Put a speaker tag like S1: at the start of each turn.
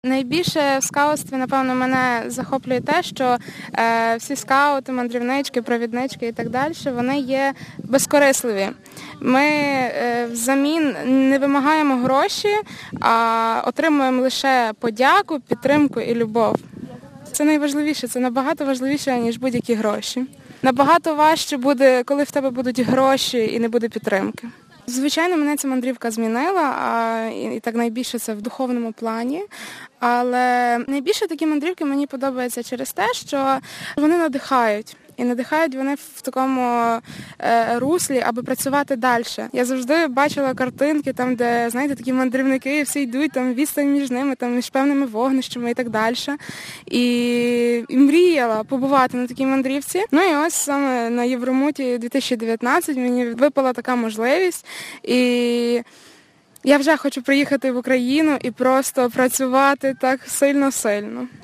S1: Найбільше в скаутстві, напевно, мене захоплює те, що всі скаути, мандрівнички, провіднички і так далі, вони є безкорисливі. Ми взамін не вимагаємо гроші, а отримуємо лише подяку, підтримку і любов. Це найважливіше, це набагато важливіше, ніж будь-які гроші. Набагато важче буде, коли в тебе будуть гроші і не буде підтримки. Звичайно, мене ця мандрівка змінила, і так найбільше це в духовному плані. Але найбільше такі мандрівки мені подобаються через те, що вони надихають. І надихають вони в такому руслі, аби працювати далі. Я завжди бачила картинки, там, де, знаєте, такі мандрівники, всі йдуть, там відстань між ними, там, між певними вогнищами і так далі. І мріяла побувати на такій мандрівці. Ну і ось саме на Євромуті 2019 мені випала така можливість. І я вже хочу приїхати в Україну і просто працювати так сильно-сильно.